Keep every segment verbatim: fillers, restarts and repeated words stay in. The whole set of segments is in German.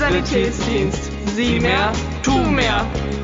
Sanitätsdienst. Sieh mehr, tu mehr.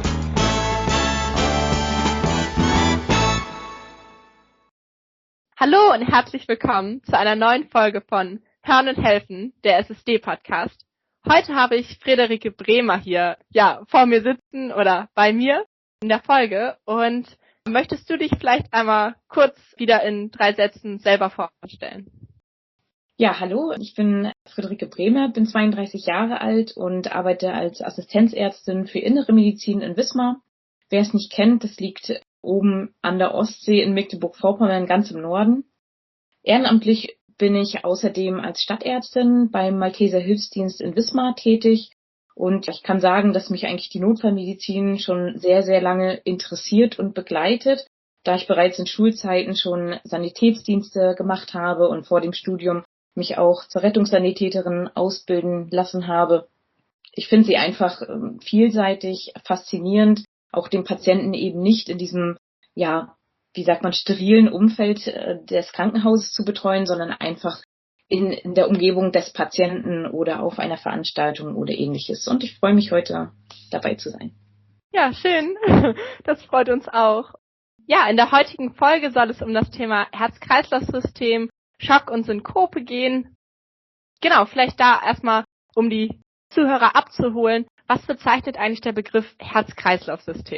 Hallo und herzlich willkommen zu einer neuen Folge von Hören und Helfen, der S S D-Podcast. Heute habe ich Friederike Bremer hier, ja, vor mir sitzen oder bei mir in der Folge. Und möchtest du dich vielleicht einmal kurz wieder in drei Sätzen selber vorstellen? Ja, hallo, ich bin Friederike Bremer, bin zweiunddreißig Jahre alt und arbeite als Assistenzärztin für Innere Medizin in Wismar. Wer es nicht kennt, das liegt oben an der Ostsee in Mecklenburg-Vorpommern, ganz im Norden. Ehrenamtlich bin ich außerdem als Stadtärztin beim Malteser Hilfsdienst in Wismar tätig. Und ich kann sagen, dass mich eigentlich die Notfallmedizin schon sehr, sehr lange interessiert und begleitet, da ich bereits in Schulzeiten schon Sanitätsdienste gemacht habe und vor dem Studium mich auch zur Rettungssanitäterin ausbilden lassen habe. Ich finde sie einfach vielseitig, faszinierend, auch den Patienten eben nicht in diesem, ja, wie sagt man, sterilen Umfeld des Krankenhauses zu betreuen, sondern einfach in, in der Umgebung des Patienten oder auf einer Veranstaltung oder ähnliches. Und ich freue mich, heute dabei zu sein. Ja, schön. Das freut uns auch. Ja, in der heutigen Folge soll es um das Thema Herz-Kreislauf-System, Schock und Synkope gehen. Genau, vielleicht da erstmal, um die Zuhörer abzuholen. Was bezeichnet eigentlich der Begriff Herz-Kreislauf-System?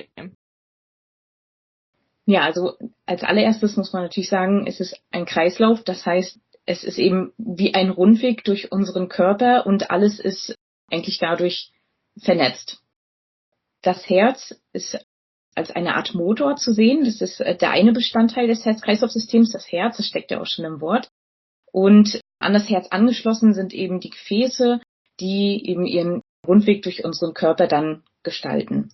Ja, also als allererstes muss man natürlich sagen, es ist ein Kreislauf. Das heißt, es ist eben wie ein Rundweg durch unseren Körper und alles ist eigentlich dadurch vernetzt. Das Herz ist als eine Art Motor zu sehen. Das ist der eine Bestandteil des Herz-Kreislauf-Systems, das Herz, das steckt ja auch schon im Wort. Und an das Herz angeschlossen sind eben die Gefäße, die eben ihren Rundweg durch unseren Körper dann gestalten.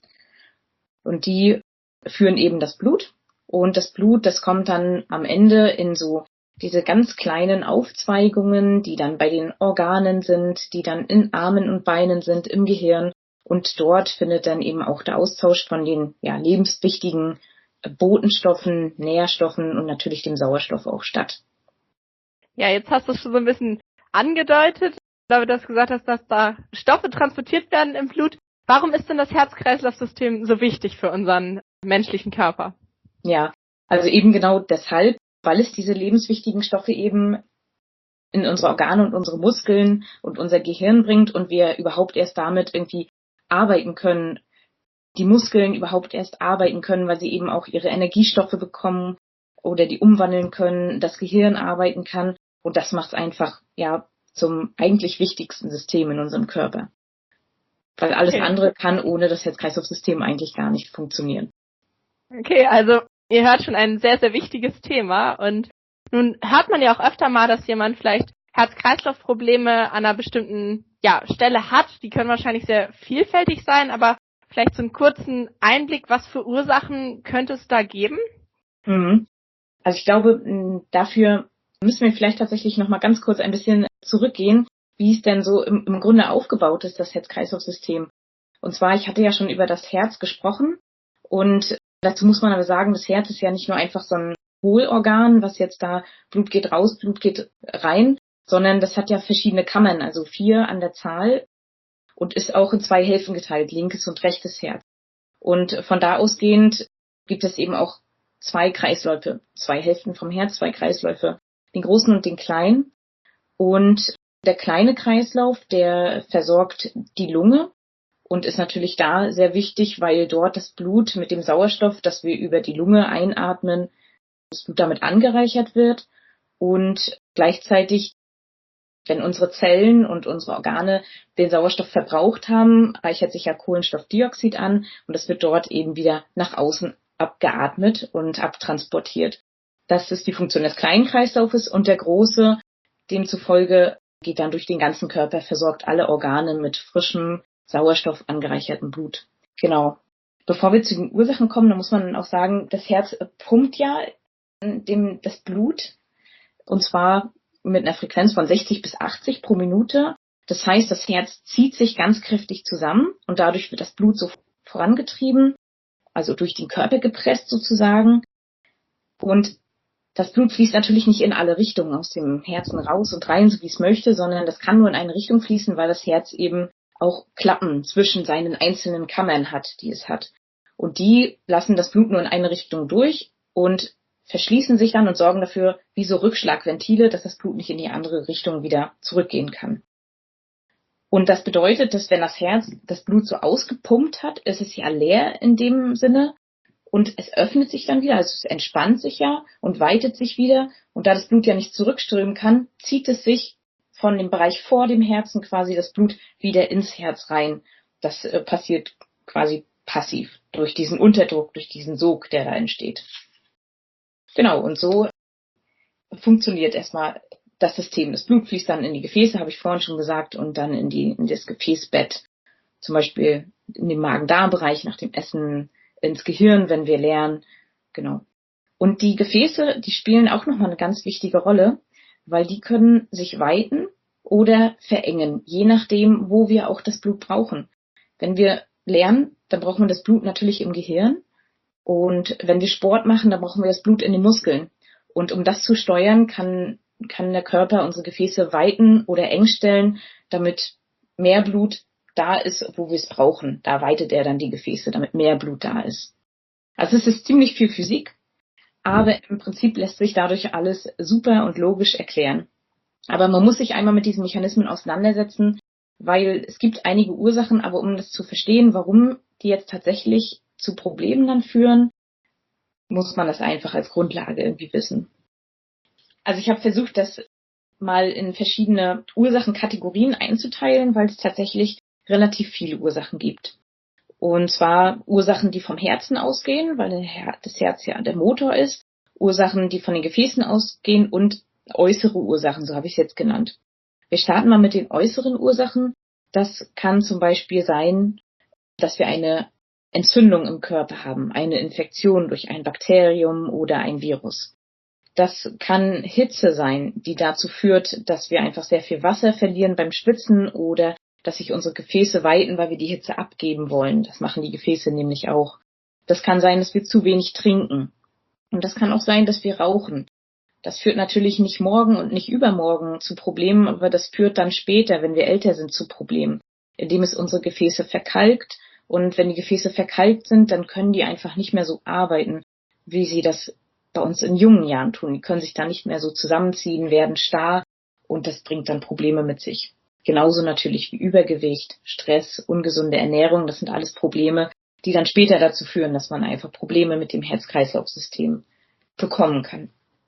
Und die führen eben das Blut. Und das Blut, das kommt dann am Ende in so diese ganz kleinen Aufzweigungen, die dann bei den Organen sind, die dann in Armen und Beinen sind, im Gehirn. Und dort findet dann eben auch der Austausch von den ja, lebenswichtigen Botenstoffen, Nährstoffen und natürlich dem Sauerstoff auch statt. Ja, jetzt hast du es schon so ein bisschen angedeutet, da du gesagt hast, dass da Stoffe transportiert werden im Blut. Warum ist denn das Herz-Kreislauf-System so wichtig für unseren menschlichen Körper? Ja, also eben genau deshalb, weil es diese lebenswichtigen Stoffe eben in unsere Organe und unsere Muskeln und unser Gehirn bringt und wir überhaupt erst damit irgendwie arbeiten können, die Muskeln überhaupt erst arbeiten können, weil sie eben auch ihre Energiestoffe bekommen oder die umwandeln können, das Gehirn arbeiten kann und das macht es einfach ja zum eigentlich wichtigsten System in unserem Körper. Weil alles okay. andere kann ohne das Herz-Kreislauf-System eigentlich gar nicht funktionieren. Okay, also ihr hört schon ein sehr, sehr wichtiges Thema und nun hört man ja auch öfter mal, dass jemand vielleicht Herz-Kreislauf-Probleme an einer bestimmten ja, Stelle hat. Die können wahrscheinlich sehr vielfältig sein, aber vielleicht so einen kurzen Einblick, was für Ursachen könnte es da geben? Mhm. Also ich glaube, dafür müssen wir vielleicht tatsächlich noch mal ganz kurz ein bisschen zurückgehen, wie es denn so im, im Grunde aufgebaut ist, das Herz-Kreislauf-System. Und zwar, ich hatte ja schon über das Herz gesprochen und dazu muss man aber sagen, das Herz ist ja nicht nur einfach so ein Hohlorgan, was jetzt da Blut geht raus, Blut geht rein, sondern das hat ja verschiedene Kammern, also vier an der Zahl und ist auch in zwei Hälften geteilt, linkes und rechtes Herz. Und von da ausgehend gibt es eben auch zwei Kreisläufe, zwei Hälften vom Herz, zwei Kreisläufe, den großen und den kleinen. Und der kleine Kreislauf, der versorgt die Lunge und ist natürlich da sehr wichtig, weil dort das Blut mit dem Sauerstoff, das wir über die Lunge einatmen, das Blut damit angereichert wird und gleichzeitig, wenn unsere Zellen und unsere Organe den Sauerstoff verbraucht haben, reichert sich ja Kohlenstoffdioxid an und das wird dort eben wieder nach außen abgeatmet und abtransportiert. Das ist die Funktion des kleinen Kreislaufes und der große, demzufolge geht dann durch den ganzen Körper, versorgt alle Organe mit frischem, Sauerstoff angereichertem Blut. Genau. Bevor wir zu den Ursachen kommen, da muss man auch sagen, das Herz pumpt ja dem, das Blut und zwar mit einer Frequenz von sechzig bis achtzig pro Minute. Das heißt, das Herz zieht sich ganz kräftig zusammen und dadurch wird das Blut so vorangetrieben, also durch den Körper gepresst sozusagen. Und das Blut fließt natürlich nicht in alle Richtungen aus dem Herzen raus und rein, so wie es möchte, sondern das kann nur in eine Richtung fließen, weil das Herz eben auch Klappen zwischen seinen einzelnen Kammern hat, die es hat. Und die lassen das Blut nur in eine Richtung durch und verschließen sich dann und sorgen dafür, wie so Rückschlagventile, dass das Blut nicht in die andere Richtung wieder zurückgehen kann. Und das bedeutet, dass wenn das Herz das Blut so ausgepumpt hat, ist es ja leer in dem Sinne und es öffnet sich dann wieder, also es entspannt sich ja und weitet sich wieder. Und da das Blut ja nicht zurückströmen kann, zieht es sich von dem Bereich vor dem Herzen quasi das Blut wieder ins Herz rein. Das äh, passiert quasi passiv durch diesen Unterdruck, durch diesen Sog, der da entsteht. Genau, und so funktioniert erstmal das System. Das Blut fließt dann in die Gefäße, habe ich vorhin schon gesagt, und dann in, die, in das Gefäßbett, zum Beispiel in den Magen-Darm-Bereich nach dem Essen, ins Gehirn, wenn wir lernen. Genau. Und die Gefäße, die spielen auch nochmal eine ganz wichtige Rolle, weil die können sich weiten oder verengen, je nachdem, wo wir auch das Blut brauchen. Wenn wir lernen, dann brauchen wir das Blut natürlich im Gehirn. Und wenn wir Sport machen, dann brauchen wir das Blut in den Muskeln. Und um das zu steuern, kann, kann der Körper unsere Gefäße weiten oder eng stellen, damit mehr Blut da ist, wo wir es brauchen. Da weitet er dann die Gefäße, damit mehr Blut da ist. Also es ist ziemlich viel Physik, aber im Prinzip lässt sich dadurch alles super und logisch erklären. Aber man muss sich einmal mit diesen Mechanismen auseinandersetzen, weil es gibt einige Ursachen, aber um das zu verstehen, warum die jetzt tatsächlich zu Problemen dann führen, muss man das einfach als Grundlage irgendwie wissen. Also ich habe versucht, das mal in verschiedene Ursachenkategorien einzuteilen, weil es tatsächlich relativ viele Ursachen gibt. Und zwar Ursachen, die vom Herzen ausgehen, weil das Herz ja der Motor ist, Ursachen, die von den Gefäßen ausgehen und äußere Ursachen, so habe ich es jetzt genannt. Wir starten mal mit den äußeren Ursachen. Das kann zum Beispiel sein, dass wir eine Entzündung im Körper haben, eine Infektion durch ein Bakterium oder ein Virus. Das kann Hitze sein, die dazu führt, dass wir einfach sehr viel Wasser verlieren beim Schwitzen oder dass sich unsere Gefäße weiten, weil wir die Hitze abgeben wollen. Das machen die Gefäße nämlich auch. Das kann sein, dass wir zu wenig trinken. Und das kann auch sein, dass wir rauchen. Das führt natürlich nicht morgen und nicht übermorgen zu Problemen, aber das führt dann später, wenn wir älter sind, zu Problemen, indem es unsere Gefäße verkalkt. Und wenn die Gefäße verkalkt sind, dann können die einfach nicht mehr so arbeiten, wie sie das bei uns in jungen Jahren tun. Die können sich dann nicht mehr so zusammenziehen, werden starr und das bringt dann Probleme mit sich. Genauso natürlich wie Übergewicht, Stress, ungesunde Ernährung, das sind alles Probleme, die dann später dazu führen, dass man einfach Probleme mit dem Herz-Kreislauf-System bekommen kann.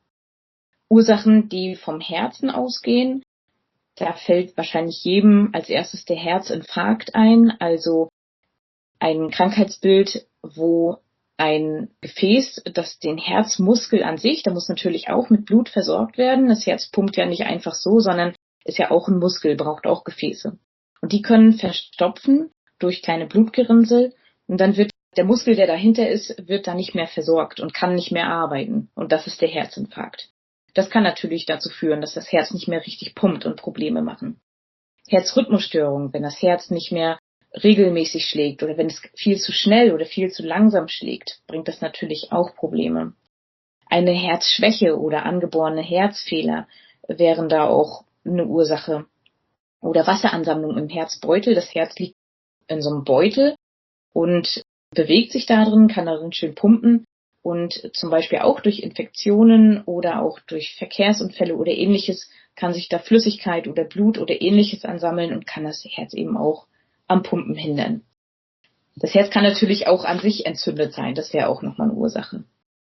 Ursachen, die vom Herzen ausgehen, da fällt wahrscheinlich jedem als erstes der Herzinfarkt ein, also ein Krankheitsbild, wo ein Gefäß, das den Herzmuskel an sich, da muss natürlich auch mit Blut versorgt werden. Das Herz pumpt ja nicht einfach so, sondern ist ja auch ein Muskel, braucht auch Gefäße. Und die können verstopfen durch kleine Blutgerinnsel und dann wird der Muskel, der dahinter ist, wird da nicht mehr versorgt und kann nicht mehr arbeiten. Und das ist der Herzinfarkt. Das kann natürlich dazu führen, dass das Herz nicht mehr richtig pumpt und Probleme machen. Herzrhythmusstörungen, wenn das Herz nicht mehr regelmäßig schlägt oder wenn es viel zu schnell oder viel zu langsam schlägt, bringt das natürlich auch Probleme. Eine Herzschwäche oder angeborene Herzfehler wären da auch eine Ursache. Oder Wasseransammlung im Herzbeutel. Das Herz liegt in so einem Beutel und bewegt sich da drin, kann darin schön pumpen und zum Beispiel auch durch Infektionen oder auch durch Verkehrsunfälle oder ähnliches kann sich da Flüssigkeit oder Blut oder ähnliches ansammeln und kann das Herz eben auch am Pumpen hindern. Das Herz kann natürlich auch an sich entzündet sein, das wäre auch nochmal eine Ursache.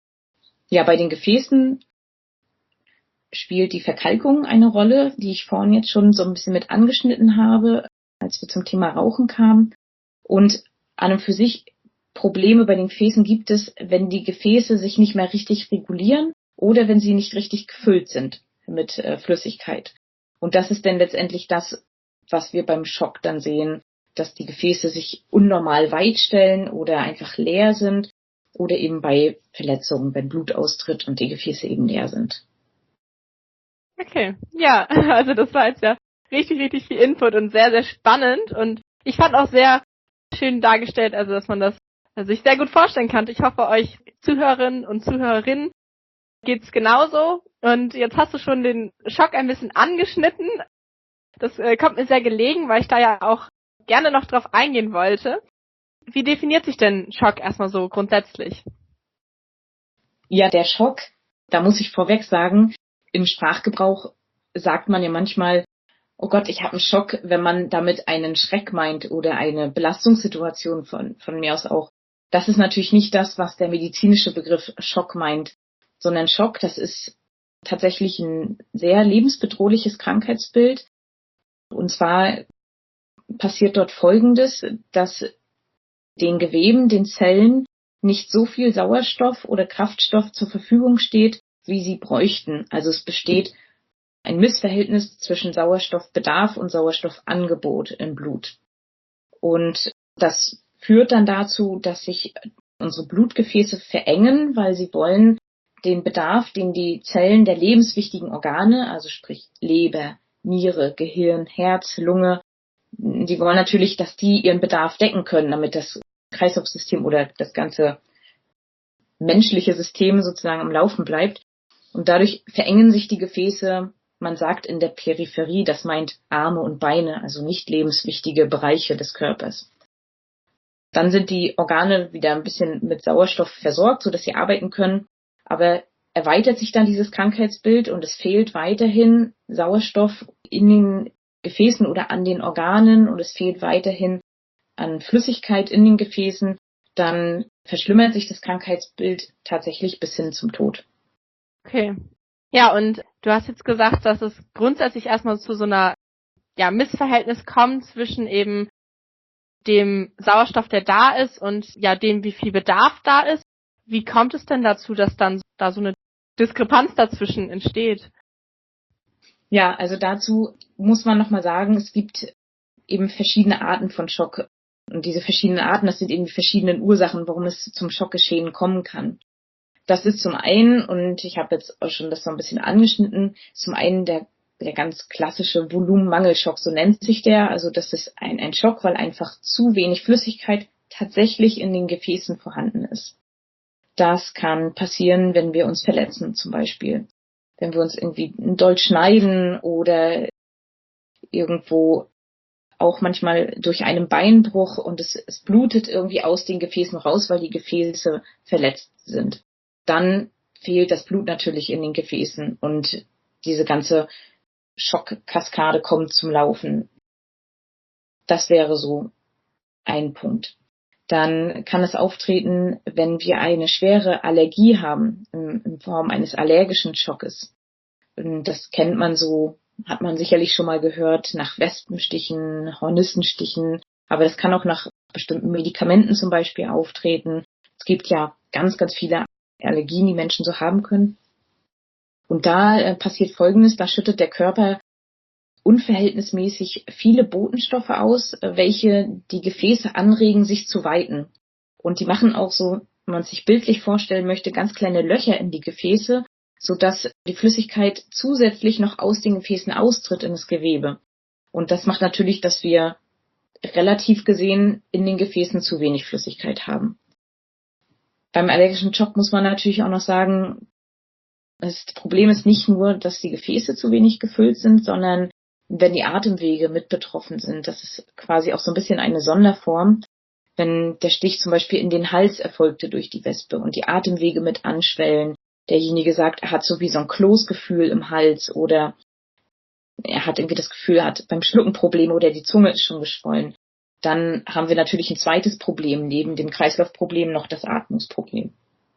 Ja, bei den Gefäßen spielt die Verkalkung eine Rolle, die ich vorhin jetzt schon so ein bisschen mit angeschnitten habe, als wir zum Thema Rauchen kamen. Und an und für sich Probleme bei den Gefäßen gibt es, wenn die Gefäße sich nicht mehr richtig regulieren oder wenn sie nicht richtig gefüllt sind mit äh, Flüssigkeit. Und das ist dann letztendlich das, was wir beim Schock dann sehen, dass die Gefäße sich unnormal weit stellen oder einfach leer sind oder eben bei Verletzungen, wenn Blut austritt und die Gefäße eben leer sind. Okay, ja, also das war jetzt ja richtig, richtig viel Input und sehr, sehr spannend und ich fand auch sehr schön dargestellt, also dass man das also sich sehr gut vorstellen kann. Ich hoffe, euch Zuhörerinnen und Zuhörerinnen geht's genauso und jetzt hast du schon den Schock ein bisschen angeschnitten. Das äh, kommt mir sehr gelegen, weil ich da ja auch gerne noch drauf eingehen wollte. Wie definiert sich denn Schock erstmal so grundsätzlich? Ja, der Schock, da muss ich vorweg sagen, im Sprachgebrauch sagt man ja manchmal, oh Gott, ich habe einen Schock, wenn man damit einen Schreck meint oder eine Belastungssituation von, von mir aus auch. Das ist natürlich nicht das, was der medizinische Begriff Schock meint, sondern Schock, das ist tatsächlich ein sehr lebensbedrohliches Krankheitsbild. Und zwar passiert dort Folgendes, dass den Geweben, den Zellen nicht so viel Sauerstoff oder Kraftstoff zur Verfügung steht, wie sie bräuchten. Also es besteht ein Missverhältnis zwischen Sauerstoffbedarf und Sauerstoffangebot im Blut. Und das führt dann dazu, dass sich unsere Blutgefäße verengen, weil sie wollen den Bedarf, den die Zellen der lebenswichtigen Organe, also sprich Leber, Niere, Gehirn, Herz, Lunge, die wollen natürlich, dass die ihren Bedarf decken können, damit das Kreislaufsystem oder das ganze menschliche System sozusagen am Laufen bleibt. Und dadurch verengen sich die Gefäße, man sagt in der Peripherie, das meint Arme und Beine, also nicht lebenswichtige Bereiche des Körpers. Dann sind die Organe wieder ein bisschen mit Sauerstoff versorgt, sodass sie arbeiten können. Aber erweitert sich dann dieses Krankheitsbild und es fehlt weiterhin Sauerstoff in den Gefäßen oder an den Organen und es fehlt weiterhin an Flüssigkeit in den Gefäßen, dann verschlimmert sich das Krankheitsbild tatsächlich bis hin zum Tod. Okay. Ja, und du hast jetzt gesagt, dass es grundsätzlich erstmal zu so einer ja, Missverhältnis kommt zwischen eben dem Sauerstoff, der da ist und ja dem, wie viel Bedarf da ist. Wie kommt es denn dazu, dass dann da so eine Diskrepanz dazwischen entsteht? Ja, also dazu muss man nochmal sagen, es gibt eben verschiedene Arten von Schock. Und diese verschiedenen Arten, das sind eben die verschiedenen Ursachen, warum es zum Schockgeschehen kommen kann. Das ist zum einen, und ich habe jetzt auch schon das so ein bisschen angeschnitten, zum einen der, der ganz klassische Volumenmangelschock, so nennt sich der. Also das ist ein, ein Schock, weil einfach zu wenig Flüssigkeit tatsächlich in den Gefäßen vorhanden ist. Das kann passieren, wenn wir uns verletzen zum Beispiel. Wenn wir uns irgendwie doll schneiden oder irgendwo auch manchmal durch einen Beinbruch und es, es blutet irgendwie aus den Gefäßen raus, weil die Gefäße verletzt sind. Dann fehlt das Blut natürlich in den Gefäßen und diese ganze Schockkaskade kommt zum Laufen. Das wäre so ein Punkt. Dann kann es auftreten, wenn wir eine schwere Allergie haben, in, in Form eines allergischen Schockes. Und das kennt man so, hat man sicherlich schon mal gehört, nach Wespenstichen, Hornissenstichen, aber das kann auch nach bestimmten Medikamenten zum Beispiel auftreten. Es gibt ja ganz, ganz viele Allergien, die Menschen so haben können. Und da äh, passiert Folgendes, da schüttet der Körper unverhältnismäßig viele Botenstoffe aus, welche die Gefäße anregen, sich zu weiten. Und die machen auch so, wenn man sich bildlich vorstellen möchte, ganz kleine Löcher in die Gefäße, sodass die Flüssigkeit zusätzlich noch aus den Gefäßen austritt in das Gewebe. Und das macht natürlich, dass wir relativ gesehen in den Gefäßen zu wenig Flüssigkeit haben. Beim allergischen Schock muss man natürlich auch noch sagen, das Problem ist nicht nur, dass die Gefäße zu wenig gefüllt sind, sondern wenn die Atemwege mit betroffen sind. Das ist quasi auch so ein bisschen eine Sonderform, wenn der Stich zum Beispiel in den Hals erfolgte durch die Wespe und die Atemwege mit anschwellen. Derjenige sagt, er hat so wie so ein Kloßgefühl im Hals oder er hat irgendwie das Gefühl, er hat beim Schlucken Probleme oder die Zunge ist schon geschwollen. Dann haben wir natürlich ein zweites Problem, neben dem Kreislaufproblem noch das Atmungsproblem.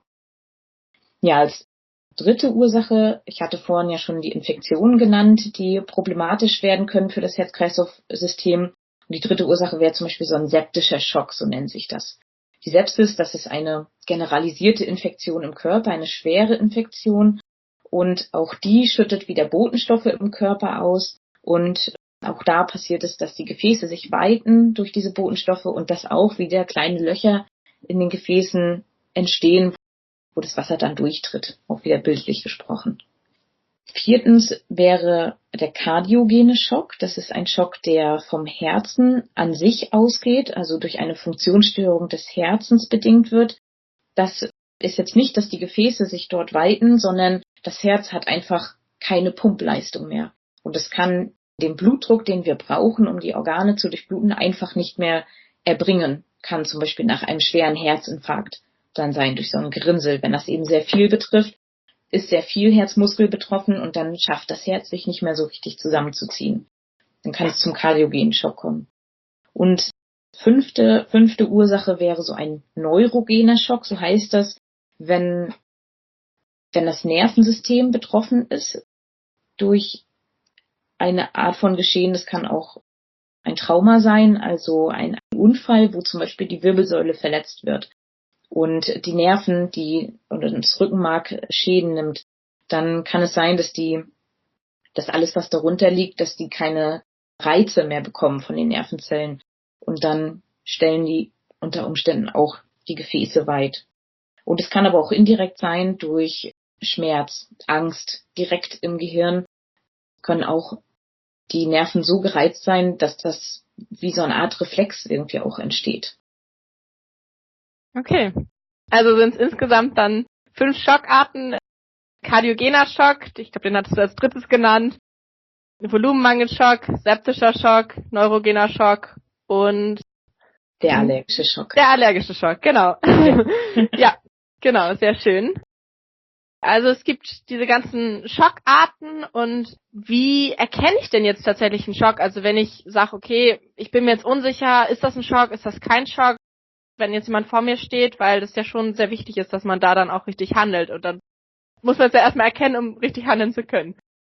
Ja, als dritte Ursache, ich hatte vorhin ja schon die Infektionen genannt, die problematisch werden können für das Herz-Kreislauf-System. Und die dritte Ursache wäre zum Beispiel so ein septischer Schock, so nennt sich das. Die Sepsis, das ist eine generalisierte Infektion im Körper, eine schwere Infektion. Und auch die schüttet wieder Botenstoffe im Körper aus. Und auch da passiert es, dass die Gefäße sich weiten durch diese Botenstoffe und dass auch wieder kleine Löcher in den Gefäßen entstehen, wo das Wasser dann durchtritt, auch wieder bildlich gesprochen. Viertens wäre der kardiogene Schock. Das ist ein Schock, der vom Herzen an sich ausgeht, also durch eine Funktionsstörung des Herzens bedingt wird. Das ist jetzt nicht, dass die Gefäße sich dort weiten, sondern das Herz hat einfach keine Pumpleistung mehr. Und es kann den Blutdruck, den wir brauchen, um die Organe zu durchbluten, einfach nicht mehr erbringen kann, zum Beispiel nach einem schweren Herzinfarkt dann sein, durch so ein Gerinnsel. Wenn das eben sehr viel betrifft, ist sehr viel Herzmuskel betroffen und dann schafft das Herz sich nicht mehr so richtig zusammenzuziehen. Dann kann es zum kardiogenen Schock kommen. Und fünfte, fünfte Ursache wäre so ein neurogener Schock, so heißt das, wenn, wenn das Nervensystem betroffen ist durch eine Art von Geschehen. Das kann auch ein Trauma sein, also ein Unfall, wo zum Beispiel die Wirbelsäule verletzt wird und die Nerven, die oder das Rückenmark Schäden nimmt. Dann kann es sein, dass die, dass alles, was darunter liegt, dass die keine Reize mehr bekommen von den Nervenzellen. Und dann stellen die unter Umständen auch die Gefäße weit. Und es kann aber auch indirekt sein durch Schmerz, Angst direkt im Gehirn, können auch die Nerven so gereizt sein, dass das wie so eine Art Reflex irgendwie auch entsteht. Okay. Also sind es insgesamt dann fünf Schockarten. Kardiogener Schock, ich glaube, den hattest du als drittes genannt. Volumenmangelschock, septischer Schock, neurogener Schock und der allergische Schock. Der allergische Schock, genau. Ja, ja, genau, sehr schön. Also es gibt diese ganzen Schockarten und wie erkenne ich denn jetzt tatsächlich einen Schock? Also wenn ich sage, okay, ich bin mir jetzt unsicher, ist das ein Schock, ist das kein Schock? Wenn jetzt jemand vor mir steht, weil das ja schon sehr wichtig ist, dass man da dann auch richtig handelt und dann muss man es ja erstmal erkennen, um richtig handeln zu können.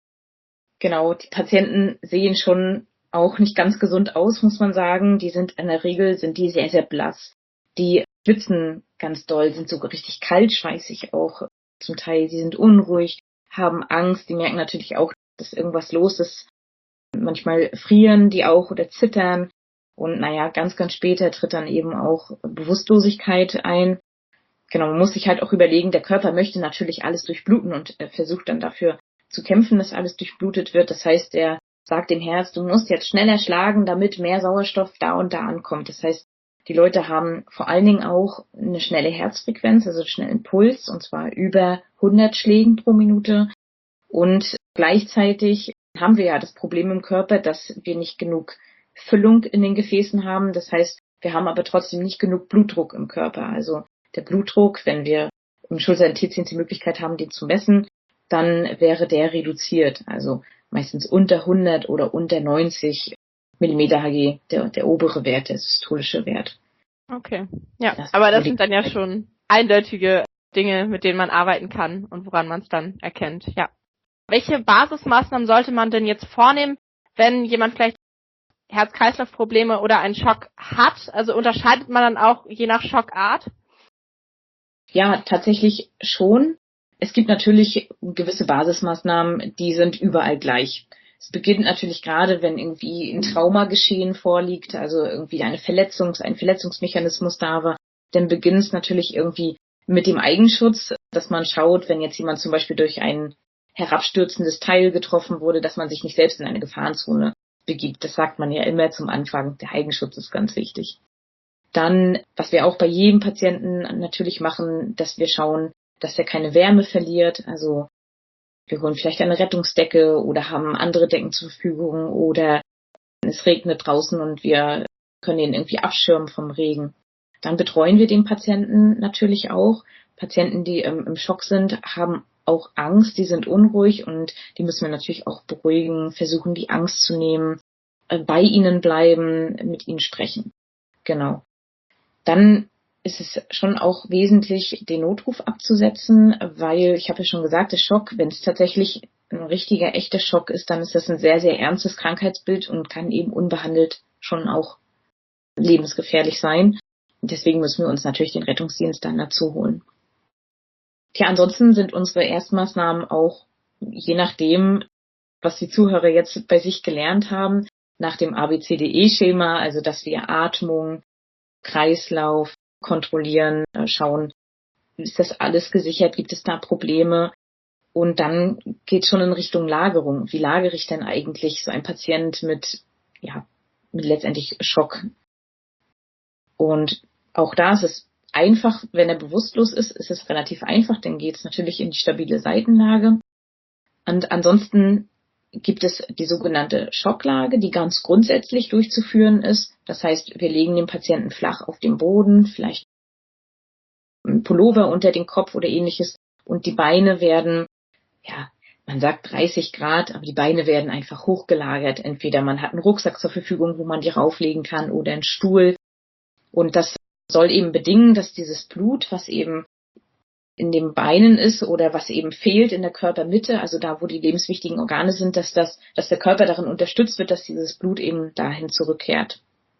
Genau, die Patienten sehen schon auch nicht ganz gesund aus, muss man sagen. Die sind in der Regel, sind die sehr, sehr blass. Die schwitzen ganz doll, sind sogar richtig kaltschweißig auch zum Teil. Sie sind unruhig, haben Angst. Die merken natürlich auch, dass irgendwas los ist. Manchmal frieren die auch oder zittern. Und naja, ganz, ganz später tritt dann eben auch Bewusstlosigkeit ein. Genau, man muss sich halt auch überlegen, der Körper möchte natürlich alles durchbluten und äh, versucht dann dafür zu kämpfen, dass alles durchblutet wird. Das heißt, er sagt dem Herz, du musst jetzt schneller schlagen, damit mehr Sauerstoff da und da ankommt. Das heißt, die Leute haben vor allen Dingen auch eine schnelle Herzfrequenz, also einen schnellen Puls, und zwar über hundert Schlägen pro Minute. Und gleichzeitig haben wir ja das Problem im Körper, dass wir nicht genug Füllung in den Gefäßen haben. Das heißt, wir haben aber trotzdem nicht genug Blutdruck im Körper. Also der Blutdruck, wenn wir im Schulter-T zehn die Möglichkeit haben, den zu messen, dann wäre der reduziert. Also meistens unter hundert oder unter neunzig Millimeter Hg, der, der obere Wert, der systolische Wert. Okay, ja, das aber das sind dann ja schon eindeutige Dinge, mit denen man arbeiten kann und woran man es dann erkennt, ja. Welche Basismaßnahmen sollte man denn jetzt vornehmen, wenn jemand vielleicht Herz-Kreislauf-Probleme oder einen Schock hat? Also unterscheidet man dann auch je nach Schockart? Ja, tatsächlich schon. Es gibt natürlich gewisse Basismaßnahmen, die sind überall gleich. Es beginnt natürlich gerade, wenn irgendwie ein Traumageschehen vorliegt, also irgendwie eine Verletzung, ein Verletzungsmechanismus da war, dann beginnt es natürlich irgendwie mit dem Eigenschutz, dass man schaut, wenn jetzt jemand zum Beispiel durch ein herabstürzendes Teil getroffen wurde, dass man sich nicht selbst in eine Gefahrenzone begibt. Das sagt man ja immer zum Anfang. Der Eigenschutz ist ganz wichtig. Dann, was wir auch bei jedem Patienten natürlich machen, dass wir schauen, dass er keine Wärme verliert. Also wir holen vielleicht eine Rettungsdecke oder haben andere Decken zur Verfügung oder es regnet draußen und wir können ihn irgendwie abschirmen vom Regen. Dann betreuen wir den Patienten natürlich auch. Patienten, die ähm, im Schock sind, haben auch Angst, die sind unruhig und die müssen wir natürlich auch beruhigen, versuchen die Angst zu nehmen, äh, bei ihnen bleiben, mit ihnen sprechen. Genau. Dann ist es schon auch wesentlich, den Notruf abzusetzen, weil, ich habe ja schon gesagt, der Schock, wenn es tatsächlich ein richtiger, echter Schock ist, dann ist das ein sehr, sehr ernstes Krankheitsbild und kann eben unbehandelt schon auch lebensgefährlich sein. Und deswegen müssen wir uns natürlich den Rettungsdienst dann dazu holen. Tja, ansonsten sind unsere Erstmaßnahmen auch, je nachdem, was die Zuhörer jetzt bei sich gelernt haben, nach dem A B C D E-Schema, also dass wir Atmung, Kreislauf kontrollieren, schauen, ist das alles gesichert, gibt es da Probleme? Und dann geht schon in Richtung Lagerung. Wie lagere ich denn eigentlich so einen Patient mit, ja, mit letztendlich Schock? Und auch da ist es einfach, wenn er bewusstlos ist, ist es relativ einfach, dann geht es natürlich in die stabile Seitenlage. Und ansonsten gibt es die sogenannte Schocklage, die ganz grundsätzlich durchzuführen ist. Das heißt, wir legen den Patienten flach auf den Boden, vielleicht ein Pullover unter den Kopf oder ähnliches, und die Beine werden, ja, man sagt dreißig Grad, aber die Beine werden einfach hochgelagert. Entweder man hat einen Rucksack zur Verfügung, wo man die rauflegen kann, oder einen Stuhl. Und das soll eben bedingen, dass dieses Blut, was eben in den Beinen ist oder was eben fehlt in der Körpermitte, also da, wo die lebenswichtigen Organe sind, dass das, dass der Körper darin unterstützt wird, dass dieses Blut eben dahin zurückkehrt.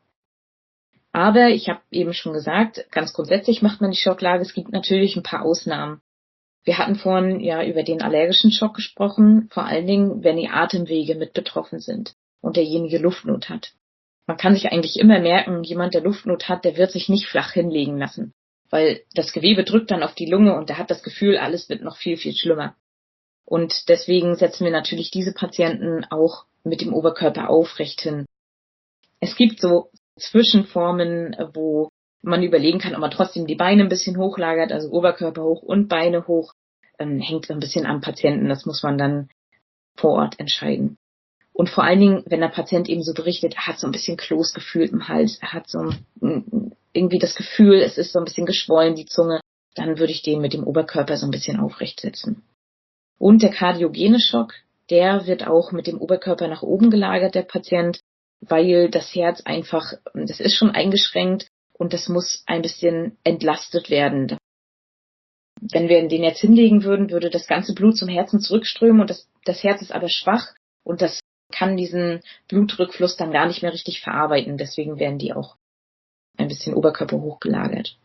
Aber ich habe eben schon gesagt, ganz grundsätzlich macht man die Schocklage. Es gibt natürlich ein paar Ausnahmen. Wir hatten vorhin ja über den allergischen Schock gesprochen, vor allen Dingen, wenn die Atemwege mit betroffen sind und derjenige Luftnot hat. Man kann sich eigentlich immer merken, jemand, der Luftnot hat, der wird sich nicht flach hinlegen lassen, weil das Gewebe drückt dann auf die Lunge und der hat das Gefühl, alles wird noch viel, viel schlimmer. Und deswegen setzen wir natürlich diese Patienten auch mit dem Oberkörper aufrecht hin. Es gibt so Zwischenformen, wo man überlegen kann, ob man trotzdem die Beine ein bisschen hochlagert, also Oberkörper hoch und Beine hoch, ähm, hängt ein bisschen am Patienten. Das muss man dann vor Ort entscheiden. Und vor allen Dingen, wenn der Patient eben so berichtet, er hat so ein bisschen Kloßgefühl im Hals, er hat so irgendwie das Gefühl, es ist so ein bisschen geschwollen, die Zunge, dann würde ich den mit dem Oberkörper so ein bisschen aufrecht setzen. Und der kardiogene Schock, der wird auch mit dem Oberkörper nach oben gelagert, der Patient, weil das Herz einfach, das ist schon eingeschränkt und das muss ein bisschen entlastet werden. Wenn wir den jetzt hinlegen würden, würde das ganze Blut zum Herzen zurückströmen und das, das Herz ist aber schwach und das kann diesen Blutrückfluss dann gar nicht mehr richtig verarbeiten. Deswegen werden die auch ein bisschen Oberkörper hochgelagert.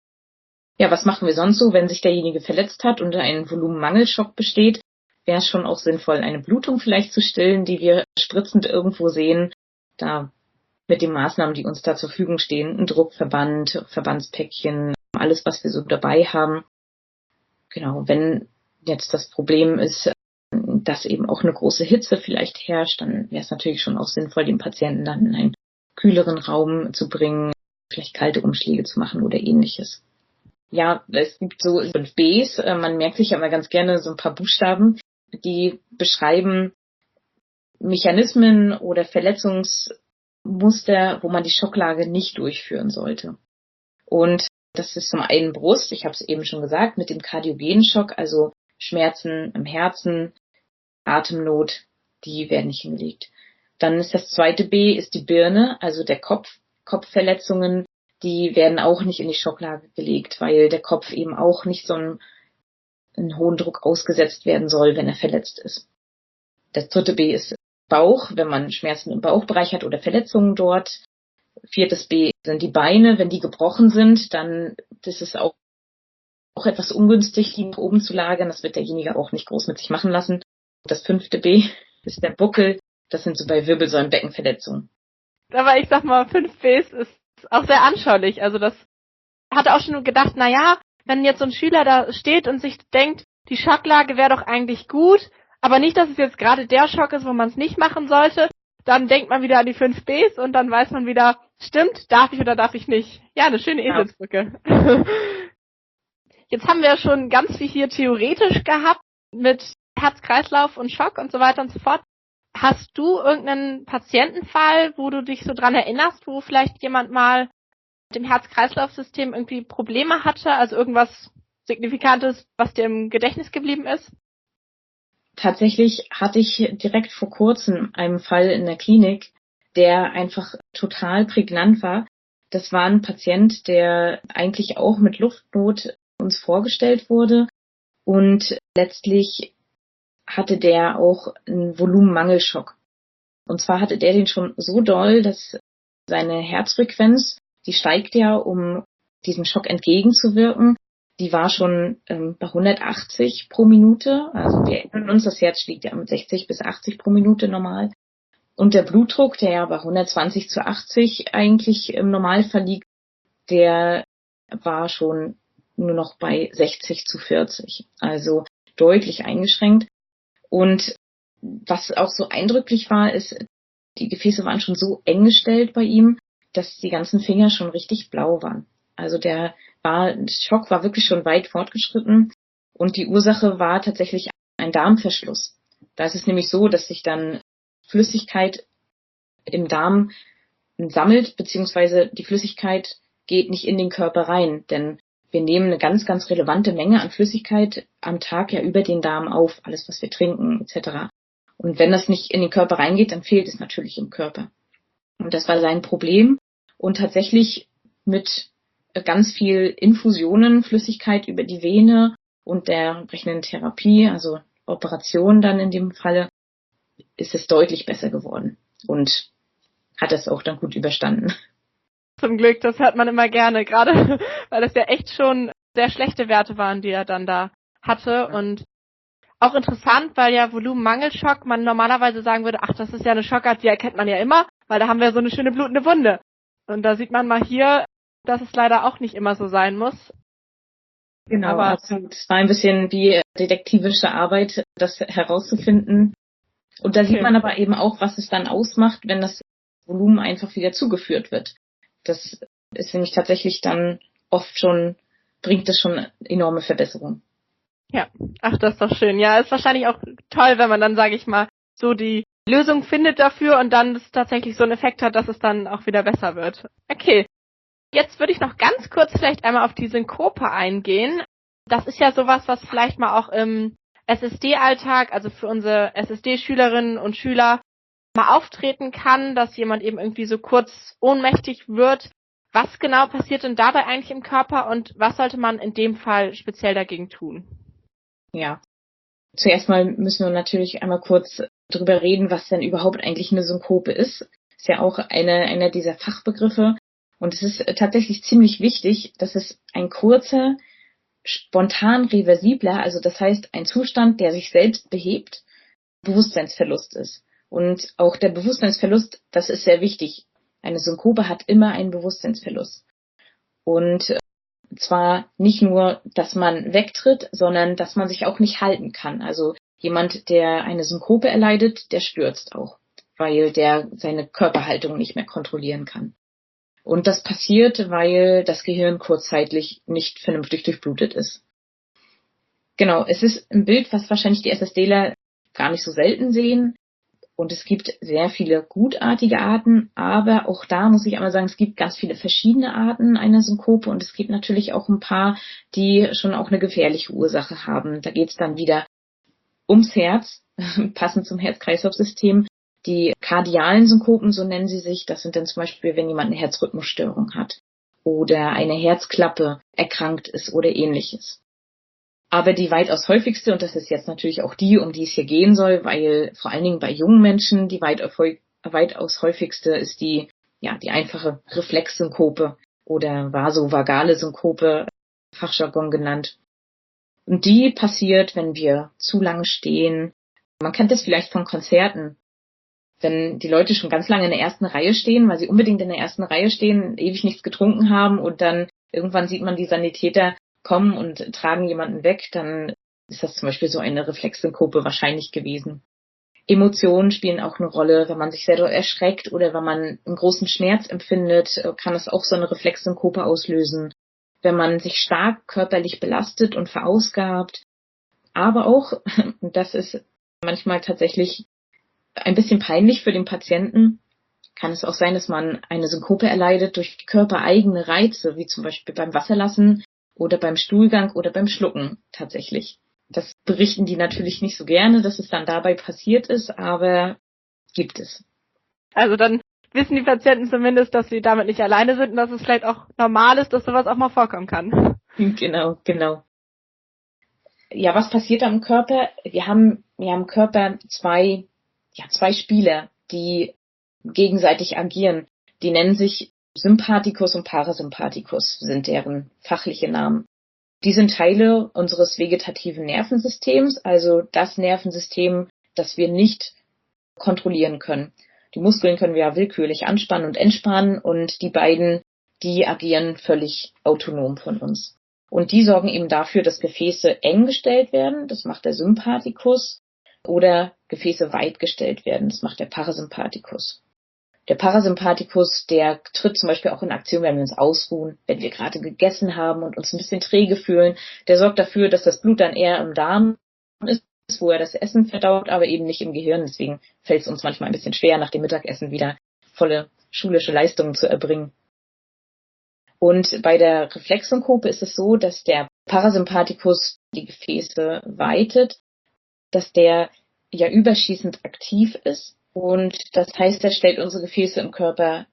Ja, was machen wir sonst so, wenn sich derjenige verletzt hat und ein Volumenmangelschock besteht? Wäre es schon auch sinnvoll, eine Blutung vielleicht zu stillen, die wir spritzend irgendwo sehen. Da mit den Maßnahmen, die uns da zur Verfügung stehen, ein Druckverband, Verbandspäckchen, alles, was wir so dabei haben. Genau, wenn jetzt das Problem ist, dass eben auch eine große Hitze vielleicht herrscht, dann wäre es natürlich schon auch sinnvoll, den Patienten dann in einen kühleren Raum zu bringen, vielleicht kalte Umschläge zu machen oder ähnliches. Ja, es gibt so fünf Bs, man merkt sich aber ganz gerne so ein paar Buchstaben, die beschreiben Mechanismen oder Verletzungsmuster, wo man die Schocklage nicht durchführen sollte. Und das ist zum einen Brust, ich habe es eben schon gesagt, mit dem kardiogenen Schock, also Schmerzen im Herzen, Atemnot, die werden nicht hingelegt. Dann ist das zweite B, ist die Birne, also der Kopf, Kopfverletzungen, die werden auch nicht in die Schocklage gelegt, weil der Kopf eben auch nicht so einen, einen hohen Druck ausgesetzt werden soll, wenn er verletzt ist. Das dritte B ist Bauch, wenn man Schmerzen im Bauchbereich hat oder Verletzungen dort. Viertes B sind die Beine, wenn die gebrochen sind, dann ist es auch, auch etwas ungünstig, die nach oben zu lagern. Das wird derjenige auch nicht groß mit sich machen lassen. Das fünfte B ist der Buckel. Das sind so bei Wirbelsäulenbeckenverletzungen. Aber ich sag mal, fünf Bs ist auch sehr anschaulich. Also das hatte auch schon gedacht, na ja, wenn jetzt so ein Schüler da steht und sich denkt, die Schocklage wäre doch eigentlich gut, aber nicht, dass es jetzt gerade der Schock ist, wo man es nicht machen sollte, dann denkt man wieder an die fünf Bs und dann weiß man wieder, stimmt, darf ich oder darf ich nicht. Ja, eine schöne Eselsbrücke. Ja. Jetzt haben wir ja schon ganz viel hier theoretisch gehabt mit Herz-Kreislauf und Schock und so weiter und so fort. Hast du irgendeinen Patientenfall, wo du dich so dran erinnerst, wo vielleicht jemand mal mit dem Herz-Kreislauf-System irgendwie Probleme hatte, also irgendwas Signifikantes, was dir im Gedächtnis geblieben ist? Tatsächlich hatte ich direkt vor kurzem einen Fall in der Klinik, der einfach total prägnant war. Das war ein Patient, der eigentlich auch mit Luftnot uns vorgestellt wurde und letztlich hatte der auch einen Volumenmangelschock. Und zwar hatte der den schon so doll, dass seine Herzfrequenz, die steigt ja, um diesem Schock entgegenzuwirken, die war schon ähm, bei hundertachtzig pro Minute. Also wir erinnern uns, das Herz schlägt ja mit sechzig bis achtzig pro Minute normal. Und der Blutdruck, der ja bei hundertzwanzig zu achtzig eigentlich im Normalfall liegt, der war schon nur noch bei sechzig zu vierzig. Also deutlich eingeschränkt. Und was auch so eindrücklich war, ist, die Gefäße waren schon so eng gestellt bei ihm, dass die ganzen Finger schon richtig blau waren. Also der war, der Schock war wirklich schon weit fortgeschritten und die Ursache war tatsächlich ein Darmverschluss. Da ist es nämlich so, dass sich dann Flüssigkeit im Darm sammelt, beziehungsweise die Flüssigkeit geht nicht in den Körper rein, denn wir nehmen eine ganz, ganz relevante Menge an Flüssigkeit am Tag ja über den Darm auf, alles, was wir trinken, et cetera. Und wenn das nicht in den Körper reingeht, dann fehlt es natürlich im Körper. Und das war sein Problem. Und tatsächlich mit ganz viel Infusionen, Flüssigkeit über die Vene und der entsprechenden Therapie, also Operation dann in dem Falle, ist es deutlich besser geworden und hat es auch dann gut überstanden. Zum Glück, das hört man immer gerne, gerade weil das ja echt schon sehr schlechte Werte waren, die er dann da hatte. Und auch interessant, weil ja Volumenmangelschock man normalerweise sagen würde, ach, das ist ja eine Schockart, die erkennt man ja immer, weil da haben wir so eine schöne blutende Wunde. Und da sieht man mal hier, dass es leider auch nicht immer so sein muss. Genau, aber absolut. Es war ein bisschen wie detektivische Arbeit, das herauszufinden. Und da okay. sieht man aber eben auch, was es dann ausmacht, wenn das Volumen einfach wieder zugeführt wird. Das ist nämlich tatsächlich dann oft schon, bringt es schon enorme Verbesserung. Ja, ach, das ist doch schön. Ja, ist wahrscheinlich auch toll, wenn man dann, sage ich mal, so die Lösung findet dafür und dann es tatsächlich so einen Effekt hat, dass es dann auch wieder besser wird. Okay, jetzt würde ich noch ganz kurz vielleicht einmal auf die Synkope eingehen. Das ist ja sowas, was vielleicht mal auch im S S D-Alltag, also für unsere S S D-Schülerinnen und Schüler, mal auftreten kann, dass jemand eben irgendwie so kurz ohnmächtig wird. Was genau passiert denn dabei eigentlich im Körper und was sollte man in dem Fall speziell dagegen tun? Ja, zuerst mal müssen wir natürlich einmal kurz drüber reden, was denn überhaupt eigentlich eine Synkope ist. Ist ja auch eine, einer dieser Fachbegriffe. Und es ist tatsächlich ziemlich wichtig, dass es ein kurzer, spontan reversibler, also das heißt ein Zustand, der sich selbst behebt, Bewusstseinsverlust ist. Und auch der Bewusstseinsverlust, das ist sehr wichtig. Eine Synkope hat immer einen Bewusstseinsverlust. Und zwar nicht nur, dass man wegtritt, sondern dass man sich auch nicht halten kann. Also jemand, der eine Synkope erleidet, der stürzt auch, weil der seine Körperhaltung nicht mehr kontrollieren kann. Und das passiert, weil das Gehirn kurzzeitig nicht vernünftig durchblutet ist. Genau, es ist ein Bild, was wahrscheinlich die SSDler gar nicht so selten sehen. Und es gibt sehr viele gutartige Arten, aber auch da muss ich einmal sagen, es gibt ganz viele verschiedene Arten einer Synkope und es gibt natürlich auch ein paar, die schon auch eine gefährliche Ursache haben. Da geht es dann wieder ums Herz, passend zum Herz-Kreislauf-System. Die kardialen Synkopen, so nennen sie sich, das sind dann zum Beispiel, wenn jemand eine Herzrhythmusstörung hat oder eine Herzklappe erkrankt ist oder ähnliches. Aber die weitaus häufigste, und das ist jetzt natürlich auch die, um die es hier gehen soll, weil vor allen Dingen bei jungen Menschen die weitaus häufigste ist die, ja, die einfache Reflexsynkope oder vasovagale Synkope, Fachjargon genannt. Und die passiert, wenn wir zu lange stehen. Man kennt das vielleicht von Konzerten. Wenn die Leute schon ganz lange in der ersten Reihe stehen, weil sie unbedingt in der ersten Reihe stehen, ewig nichts getrunken haben und dann irgendwann sieht man die Sanitäter kommen und tragen jemanden weg, dann ist das zum Beispiel so eine Reflexsynkope wahrscheinlich gewesen. Emotionen spielen auch eine Rolle. Wenn man sich sehr doll erschreckt oder wenn man einen großen Schmerz empfindet, kann das auch so eine Reflexsynkope auslösen. Wenn man sich stark körperlich belastet und verausgabt. Aber auch, und das ist manchmal tatsächlich ein bisschen peinlich für den Patienten, kann es auch sein, dass man eine Synkope erleidet durch körpereigene Reize, wie zum Beispiel beim Wasserlassen oder beim Stuhlgang oder beim Schlucken tatsächlich. Das berichten die natürlich nicht so gerne, dass es dann dabei passiert ist, aber gibt es. Also dann wissen die Patienten zumindest, dass sie damit nicht alleine sind und dass es vielleicht auch normal ist, dass sowas auch mal vorkommen kann. Genau, genau. Ja, was passiert da im Körper? Wir haben ja im Körper zwei, ja, zwei Spieler, die gegenseitig agieren. Die nennen sich Sympathikus und Parasympathikus, sind deren fachliche Namen. Die sind Teile unseres vegetativen Nervensystems, also das Nervensystem, das wir nicht kontrollieren können. Die Muskeln können wir ja willkürlich anspannen und entspannen und die beiden, die agieren völlig autonom von uns. Und die sorgen eben dafür, dass Gefäße eng gestellt werden, das macht der Sympathikus, oder Gefäße weit gestellt werden, das macht der Parasympathikus. Der Parasympathikus, der tritt zum Beispiel auch in Aktion, wenn wir uns ausruhen, wenn wir gerade gegessen haben und uns ein bisschen träge fühlen. Der sorgt dafür, dass das Blut dann eher im Darm ist wo er das Essen verdaut, aber eben nicht im Gehirn. Deswegen fällt es uns manchmal ein bisschen schwer, nach dem Mittagessen wieder volle schulische Leistungen zu erbringen. Und bei der Reflexsynkope ist es so, dass der Parasympathikus die Gefäße weitet, dass der ja überschießend aktiv ist. Und das heißt, er stellt unsere Gefäße im Körper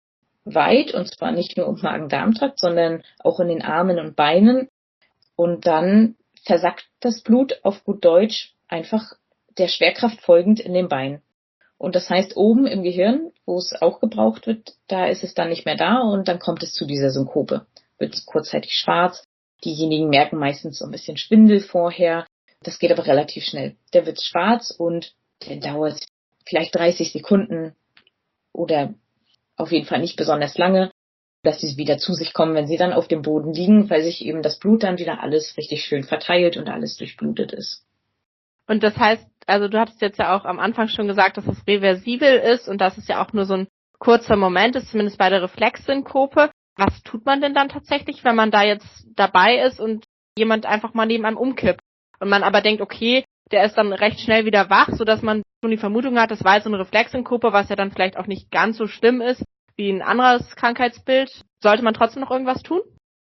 weit, und zwar nicht nur im Magen-Darm-Trakt, sondern auch in den Armen und Beinen. Und dann versackt das Blut auf gut Deutsch einfach der Schwerkraft folgend in den Beinen. Und das heißt, oben im Gehirn, wo es auch gebraucht wird, da ist es dann nicht mehr da und dann kommt es zu dieser Synkope. Wird es kurzzeitig schwarz. Diejenigen merken meistens so ein bisschen Schwindel vorher. Das geht aber relativ schnell. Der wird schwarz und der dauert vielleicht dreißig Sekunden oder auf jeden Fall nicht besonders lange, dass sie wieder zu sich kommen, wenn sie dann auf dem Boden liegen, weil sich eben das Blut dann wieder alles richtig schön verteilt und alles durchblutet ist. Und das heißt, also du hattest jetzt ja auch am Anfang schon gesagt, dass es reversibel ist und dass es ja auch nur so ein kurzer Moment ist, zumindest bei der Reflexsynkope. Was tut man denn dann tatsächlich, wenn man da jetzt dabei ist und jemand einfach mal neben einem umkippt und man aber denkt, okay, der ist dann recht schnell wieder wach, sodass man schon die Vermutung hat, das war jetzt so eine Reflexsynkope, was ja dann vielleicht auch nicht ganz so schlimm ist wie ein anderes Krankheitsbild. Sollte man trotzdem noch irgendwas tun?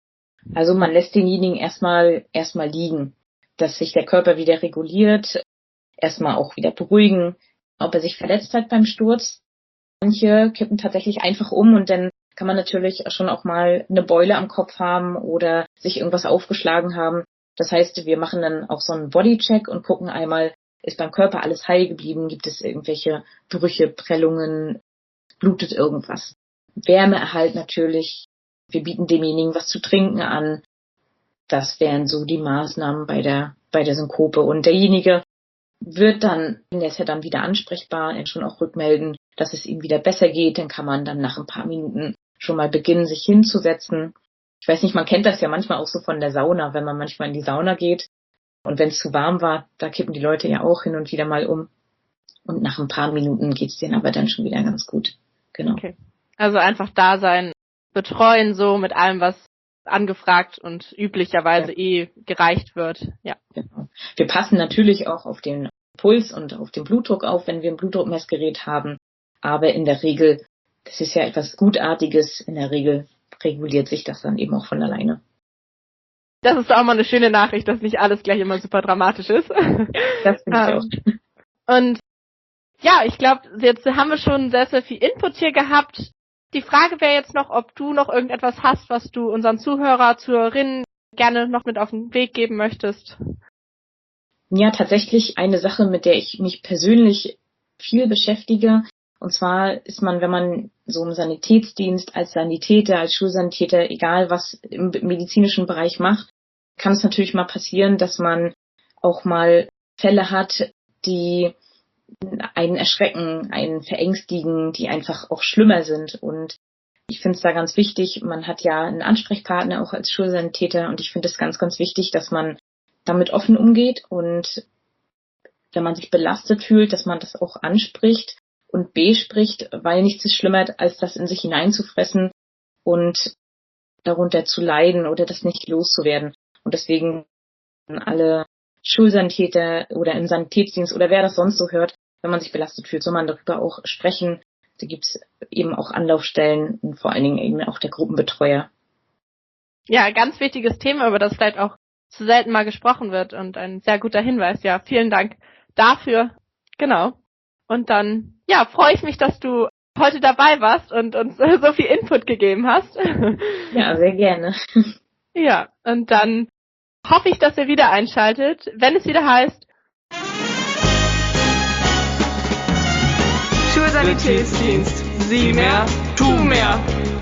Also man lässt denjenigen erstmal erstmal liegen, dass sich der Körper wieder reguliert, erstmal auch wieder beruhigen, ob er sich verletzt hat beim Sturz. Manche kippen tatsächlich einfach um und dann kann man natürlich schon auch mal eine Beule am Kopf haben oder sich irgendwas aufgeschlagen haben. Das heißt, wir machen dann auch so einen Bodycheck und gucken einmal, ist beim Körper alles heil geblieben, gibt es irgendwelche Brüche, Prellungen, blutet irgendwas. Wärmeerhalt natürlich. Wir bieten demjenigen was zu trinken an. Das wären so die Maßnahmen bei der, bei der Synkope. Und derjenige wird dann, der ist ja dann wieder ansprechbar, schon auch rückmelden, dass es ihm wieder besser geht. Dann kann man dann nach ein paar Minuten schon mal beginnen, sich hinzusetzen. Ich weiß nicht, man kennt das ja manchmal auch so von der Sauna, wenn man manchmal in die Sauna geht. Und wenn es zu warm war, da kippen die Leute ja auch hin und wieder mal um. Und nach ein paar Minuten geht's denen aber dann schon wieder ganz gut. Genau. Okay. Also einfach da sein, betreuen so mit allem, was angefragt und üblicherweise ja. eh gereicht wird. Ja. Genau. Wir passen natürlich auch auf den Puls und auf den Blutdruck auf, wenn wir ein Blutdruckmessgerät haben. Aber in der Regel, das ist ja etwas Gutartiges, in der Regel reguliert sich das dann eben auch von alleine. Das ist auch mal eine schöne Nachricht, dass nicht alles gleich immer super dramatisch ist. Ja, das finde ich auch. Und ja, ich glaube, jetzt haben wir schon sehr, sehr viel Input hier gehabt. Die Frage wäre jetzt noch, ob du noch irgendetwas hast, was du unseren Zuhörer, Zuhörerinnen gerne noch mit auf den Weg geben möchtest. Ja, tatsächlich eine Sache, mit der ich mich persönlich viel beschäftige. Und zwar ist man, wenn man so im Sanitätsdienst als Sanitäter, als Schulsanitäter, egal was im medizinischen Bereich macht, kann es natürlich mal passieren, dass man auch mal Fälle hat, die einen erschrecken, einen verängstigen, die einfach auch schlimmer sind. Und ich finde es da ganz wichtig, man hat ja einen Ansprechpartner auch als Schulsanitäter und ich finde es ganz, ganz wichtig, dass man damit offen umgeht und wenn man sich belastet fühlt, dass man das auch anspricht und bespricht, weil nichts ist schlimmer, als das in sich hineinzufressen und darunter zu leiden oder das nicht loszuwerden. Und deswegen alle Schulsanitäter oder im Sanitätsdienst oder wer das sonst so hört, wenn man sich belastet fühlt, soll man darüber auch sprechen. Da gibt es eben auch Anlaufstellen und vor allen Dingen eben auch der Gruppenbetreuer. Ja, ganz wichtiges Thema, über das vielleicht auch zu selten mal gesprochen wird und ein sehr guter Hinweis. Ja, vielen Dank dafür. Genau. Und dann, ja, freue ich mich, dass du heute dabei warst und uns so viel Input gegeben hast. Ja, sehr gerne. Ja, und dann hoffe ich, dass ihr wieder einschaltet, wenn es wieder heißt Schulsanitätsdienst. Sieh mehr, tu mehr.